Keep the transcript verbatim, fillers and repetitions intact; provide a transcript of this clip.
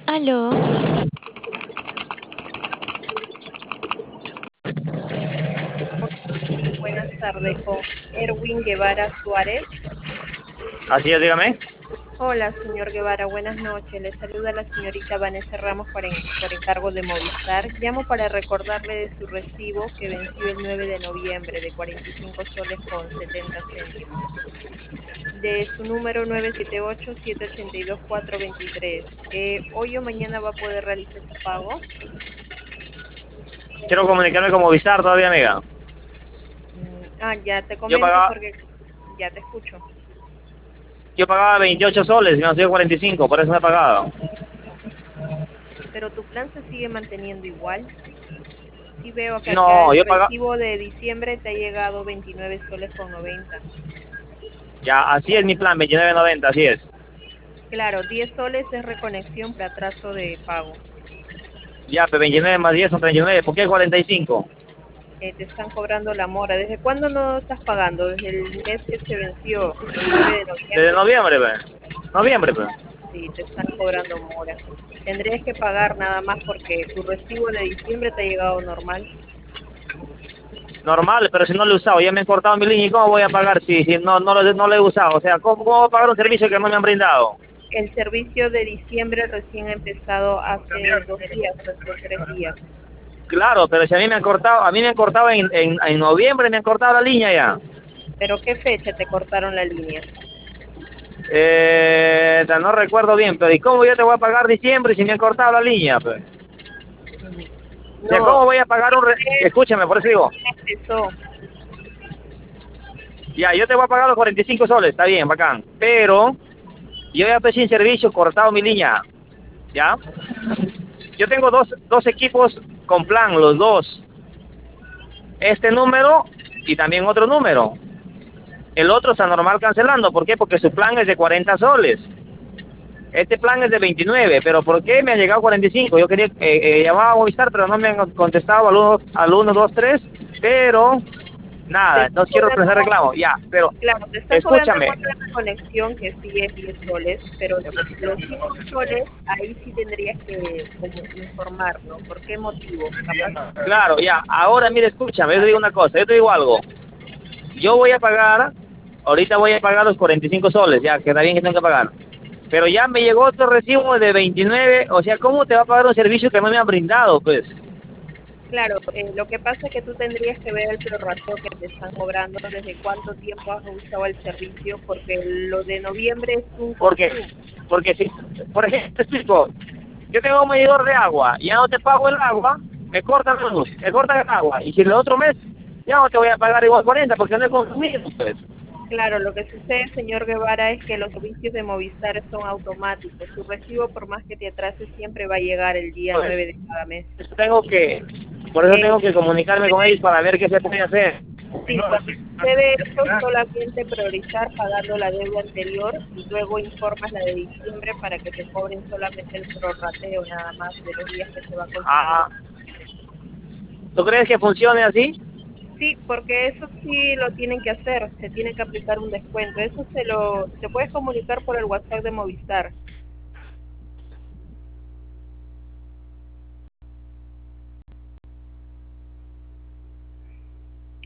Aló, Sí, buenas tardes, con Erwin Guevara Suárez. Así es, dígame. Hola, señor Guevara, buenas noches. Le saluda la señorita Vanessa Ramos por, en- por encargo de Movistar. Llamo para recordarle de su recibo que venció el nueve de noviembre de cuarenta y cinco soles con setenta céntimos. De su número nueve siete ocho, siete ocho dos, cuatro dos tres. Eh, ¿Hoy o mañana va a poder realizar su pago? Quiero comunicarme con Movistar todavía, amiga. Mm, ah, ya te Yo comento pagaba, porque ya te escucho. yo pagaba veintiocho soles y me han sido cuarenta y cinco, por eso me he pagado. Pero tu plan se sigue manteniendo igual. Sí veo que acá No, el yo pagaba, recibo de diciembre te ha llegado veintinueve soles con noventa. ya, así es mi plan, veintinueve noventa, así es. Claro, diez soles es reconexión por atraso de pago. Ya, pues veintinueve más diez son treinta y nueve, ¿por qué cuarenta y cinco? Eh, te están cobrando la mora. ¿Desde cuándo no estás pagando? Desde el mes que se venció, el nueve de Desde noviembre. noviembre, pues. Noviembre, pues. Sí, te están cobrando mora. Tendrías que pagar nada más porque tu recibo de diciembre te ha llegado normal. Normal, pero si no lo he usado, ya me han cortado mi línea, ¿y cómo voy a pagar si, si no, no, lo, no lo he usado? O sea, ¿cómo, cómo voy a pagar un servicio que no me han brindado? El servicio de diciembre recién ha empezado hace dos días, hace tres días. Claro, pero si a mí me han cortado, a mí me han cortado en, en, en noviembre, me han cortado la línea ya. ¿Pero qué fecha te cortaron la línea? Eh, no recuerdo bien, pero ¿y cómo yo te voy a pagar diciembre si me han cortado la línea, pues? Ujú. O sea, No, ¿cómo voy a pagar un... Re... Escúchame, por eso digo, empezó. ya, yo te voy a pagar los cuarenta y cinco soles, está bien, bacán, pero yo ya empecé sin servicio, cortado mi línea, ¿ya? Yo tengo dos, dos equipos con plan, los dos. Este número y también otro número. El otro está normal cancelando, ¿por qué? Porque su plan es de cuarenta soles. Este plan es de veintinueve, pero ¿por qué me ha llegado cuarenta y cinco? Yo quería eh, eh, llamar a Movistar, pero no me han contestado al uno, al uno dos tres, pero Te nada, están no quiero cobrando, presentar reclamo, ya, pero claro, te están cobrando escúchame, más de la conexión que sí es diez soles, pero los cinco soles ahí sí tendrías que como informar, ¿no? ¿Por qué motivo? Capaz claro, ya, ahora mire, escúchame, yo te digo una cosa, yo te digo algo, yo voy a pagar, ahorita voy a pagar los cuarenta y cinco soles, ya, que está bien que tengo que pagar, pero ya me llegó otro recibo de veintinueve, o sea, ¿cómo te va a pagar un servicio que no me han brindado, pues? claro, eh, lo que pasa es que tú tendrías que ver el prorrateo que te están cobrando, desde cuánto tiempo has usado el servicio, porque lo de noviembre es un Porque, consumo. porque si, por ejemplo, te explico, yo tengo un medidor de agua, ya no te pago el agua, me cortan la luz, me cortan el agua, y si el otro mes ya no te voy a pagar igual cuarenta porque no he consumido, pues. Claro, lo que sucede, señor Guevara, es que los servicios de Movistar son automáticos. Su recibo, por más que te atrase, siempre va a llegar el día Pues, nueve de cada mes. tengo que, por eso Eh, tengo que comunicarme con ellos para ver qué se puede hacer. sí, cuando sucede esto, solamente priorizar pagando la deuda anterior y luego informas la de diciembre para que te cobren solamente el prorrateo nada más de los días que se va consumiendo. Ah, ¿tú crees que funcione así? Sí, porque eso sí lo tienen que hacer, se tiene que aplicar un descuento. Eso se lo, te puedes comunicar por el WhatsApp de Movistar.